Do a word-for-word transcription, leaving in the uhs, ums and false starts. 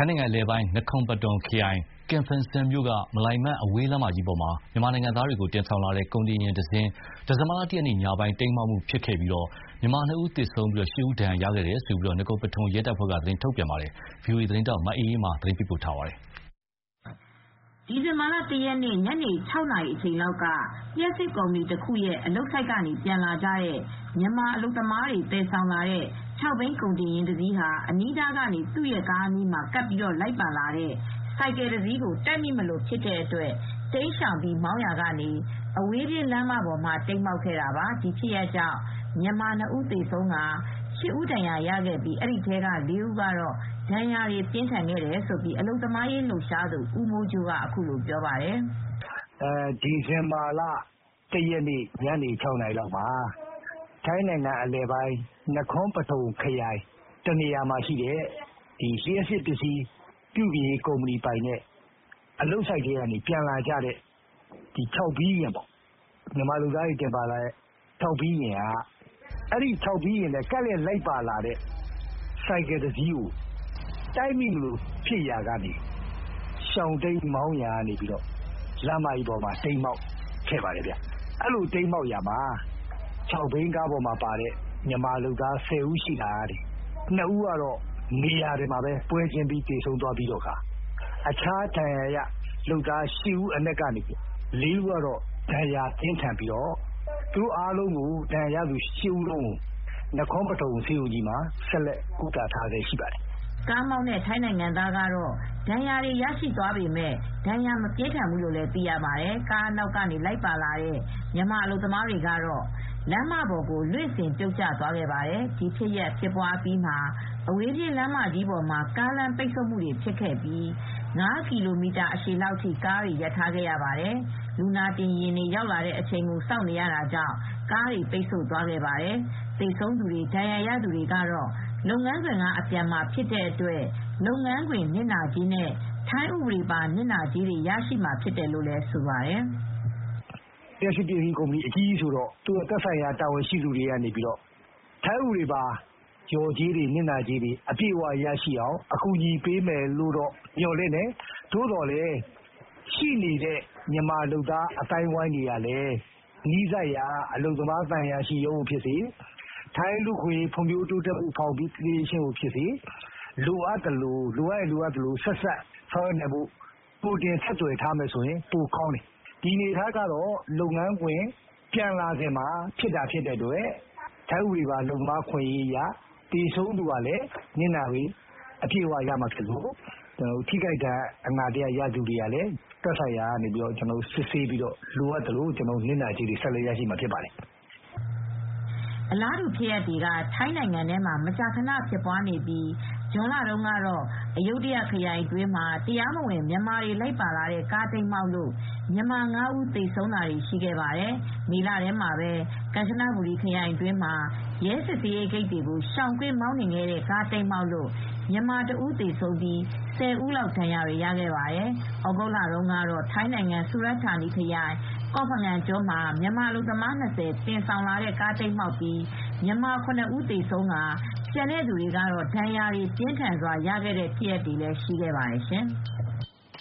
ထိုင်းနိုင်ငံအလယ်ပိုင်းနခွန်ပတွန်ခရိုင်ကင်ဖန်စန်မြို့ကမလိုင်မန်အဝေးလမ်းမကြီးပေါ်မှာမြန်မာနိုင်ငံသားတွေကိုတင်ဆောင်လာတဲ့ကုန်တင်ယာဉ်တစ်စင်းဒီဇင်ဘာလတရက်နေ့ညပိုင်းတိမ်းမှောက်မှုဖြစ်ခဲ့ပြီးမြန်မာနှစ်ဦးသေဆုံးပြီးရှစ်ဦးဒဏ်ရာရခဲ့တယ်လို့နခွန်ပတွန်ရဲတပ်ဖွဲ့ကသတင်းထုတ်ပြန်ပါတယ်။ ဗွီအိုအေသတင်းထောက်မအေးအေးမာသတင်းပေးပို့ထားပါတယ်။ဒီဇင်ဘာလတရက်နေ့ညနေခြောက်နာရီအချိန်လောက်ကလျှပ်စစ်ကုမ္ပဏီတခုရဲ့အလုပ်ဆိုက်ကနေပြန်လာကြတဲ့မြန်မာအလုပ်သမားတွေသယ်ဆောင်လာတဲ့ခြောက်ဘီးကုန်တင်ယာဉ်တစ်စီးဟာအနီးနားကနေသူ့ရဲ့ကားအနီးမှာကပ်ပြီးလိုက်ပါလာတဲ့ဆိုင်ကယ်တစ်စီးကိုတိုက်မိမလို့ဖြစ်တဲ့အတွက်တိမ်းရှောင်ပြီးမောင်းရာကနေအဝေးပြေးလမ်းမပေါ်မှာတိမ်းမှောက်ခဲ့တာပါ။ ဒီဖြစ်ရပ်ကြောင့်မြန်မာနှစ်ဦးသေဆုံးကာရှစ်ဦးဒဏ်ရာရခဲ့ပြီးအဲဒီထဲကလေးဦးကတော့ဒဏ်ရာတွေပြင်းထန်ခဲ့တယ်လို့ အလုပ်သမားရေးလှုပ်ရှားသူဦးမိုးကြိုးကအခုလိုပြောပါတယ်။ ဒီဇင်ဘာလတရက်နေ့ညနေခြောက်နာရီလောက်မှာထိုင်းနိုင်ငံအလယ်ပိုင်းနခွန်ပထုန်ခရိုင်တနေရာမှာရှိတဲ့လျှပ်စစ်ပစ္စည်းပြုပြင်ရေးကုမ္ပဏီပိုင်တဲ့အလုပ်ဆိုက်ကနေပြန်လာကြတဲ့ခြောက်ဘီးယာဉ်ပေါ့မြန်မာလုပ်သားတွေတင်ပါလာတဲ့ခြောက်ဘီးယာဉ်ကအဲဒီခြောက်ဘီးယာဉ်နဲ့ကပ်လျက်လိုက်ပါလာတဲ့ဆိုင်ကယ်တစ်စီးကိုတိုက်မိမလို့ဖြစ်ရာကနေရှောင်တိမ်းမောင်းရာကနေလမ်းမကြီးပေါ်မှာတိမ်းမှောက်ခဲ့ပါတယ်ဗျ။အဲဒီလိုတိမ်းမှောက်ရာမှာခြောက်ဘီးကားပေါ်မှာပါတဲ့မြန်မာလုပ်သားဆယ်ဦးရှိတာကနေနှစ်ဦးကတော့နေရာမှာပဲပွဲချင်းပြီးသေဆုံးသွားပြီးတော့အခြားဒဏ်ရာရလုပ်သားရှစ်ဦးအနက်ကနေလေးဦးကတော့ဒဏ်ရာပြင်းထန်ပြီးတော့သူတို့အားလုံးကိုဒဏ်ရာရသူရှစ်ဦးလုံးကိုနခွန်ပထုန်ဆေးရုံကြီးမှာဆက်လက်ကုသထားဆဲရှိပါတယ်။ကားမောင်းတဲ့ထိုင်းနိုင်ငံသားကတော့ဒဏ်ရာတွေရရှိသွားပေမဲ့ဒဏ်ရာမပြင်းထန်ဘူးလို့လည်းသိရပါတယ်။ကားနောက်ကနေလိုက်ပါလာတဲ့မြန်မာအလုပ်သမားတွေကတော့လမ်းမပေါ်ကိုလွင့်စင်ပြုတ်ကျသွားခဲ့ပါတယ်။ဒီဖြစ်ရပ်ဖြစ်ပွားပြီးမှာအဝေးပြေးလမ်းမကြီးပေါ်မှာကားလမ်းပိတ်ဆို့မှုတွေဖြစ်ခဲ့ပြီးငါးကီလိုမီတာအရှည်လောက်ထိကားတွေရပ်ထားခဲ့ရပါတယ်။လူနာတင်ယာဉ်တွေရောက်လာတဲ့အချိန်ကိုစောင့်နေရတာကြောင့်ကားတွေပိတ်ဆို့သွားခဲ့ပါတယ်။သေဆုံးသူတွေဒဏ်ရာရသူတွေကတော့လုပ်ငန်းခွင်ကအပြန်မှာဖြစ်တဲ့အတွက်လုပ်ငန်းခွင်နစ်နာကြေးနဲ့ထိုင်းဥပဒေပါနစ်နာကြေးတွေရရှိမှာဖြစ်တယ်လို့လည်းဆိုပါတယ်။လျှပ်စစ်ပစ္စည်းကုမ္ပဏီအကြီးကြီးဆိုတော့သူ့သက်ဆိုင်ရာတာဝန်ရှိသူတွေကနေပြီးတော့ထိုင်းဥပဒေပါလျော်ကြေးတွေနစ်နာကြေးတွေအပြည့်အဝရရှိအောင်အကူအညီပေးမယ်လို့တော့မျှော်လင့်တယ်။သို့သော်လည်းရှိနေတဲ့မြန်မာလုပ်သားအသိုင်းအဝိုင်းတွေကလည်းနီးစပ်ရာအလုပ်သမားသံအရာရှိရုံးဖြစ်စေထိုင်းလူ့အခွင့်အရေးဖွံ့ဖြိုးတိုးတက်မှုဖောင်ဒေးရှင်းကိုဖြစ်စေလိုအပ်သလိုလိုအပ်ရင်လိုအပ်သလိုဆက်စပ်ဆောင်ရွက်နိုင်ဖို့ပိုတင်ဆက်သွယ်ထားမယ်ဆိုရင်ပိုကောင်းတယ်။ဒီအနေအထားကတော့လုပ်ငန်းခွင်ပြန်လာစဉ်မှာဖြစ်တာဖြစ်တဲ့အတွက်ထိုင်းဥပဒေပါအလုပ်သမားခွင့်ရေးအရသေဆုံးသူကလည်းနစ်နာကြေးအပြည့်အဝရမှာဖြစ်လို့ထိခိုက်ဒဏ်အနာတရရသူတွေကလည်းသက်ဆိုင်ရာကနေပြီးတော့စစ်ဆေးပြီးတော့လိုအပ်သလိုနစ်နာကြေးတွေဆက်လက်ရရှိမှာဖြစ်ပါတယ်။အလားတူဖြစ်ရပ်တွေကထိုင်းနိုင်ငံထဲမှာမကြာခဏဖြစ်ပွားနေပြီးဇွန်လတုန်းကတော့အယုဒ္ဓယခရိုင်အတွင်းမှာတရားမဝင်မြန်မာတွေလိုက်ပါလာတဲ့ကားတိမ်းမှောက်လို့မြန်မာငါးဦးသေဆုံးတာတွေရှိခဲ့ပါတယ်။မေလထဲမှာပဲကမ်ချနဘူရီခရိုင်အတွင်းမှာရဲစစ်ဆေးရေးဂိတ်တွေကိုရှောင်ကွင်းမောင်းနှင်ခဲ့တဲ့ကားတိမ်းမှောက်လို့မြန်မာတဦးသေဆုံးပြီးဆယ်ဦးလောက်ဒဏ်ရာတွေရခဲ့ပါတယ်။ဩဂုတ်လတုန်းကတော့ထိုင်းနိုင်ငံစူရတ်ဌာနီခရိုင်ကော့ဖငန်ကျွန်းမှာမြန်မာအလုပ်သမားနှစ်ဆယ်တင်ဆောင်လာတဲ့ကားတိမ်းမှောက်ပြီးမြန်မာခုနှစ်ဦးသေဆုံးကာကျန်တဲ့သူတွေကတော့ဒဏ်ရာတွေပြင်းထန်စွာရခဲ့တဲ့ဖြစ်ရပ်တွေလည်းရှိခဲ့ပါတယ်ရှင်။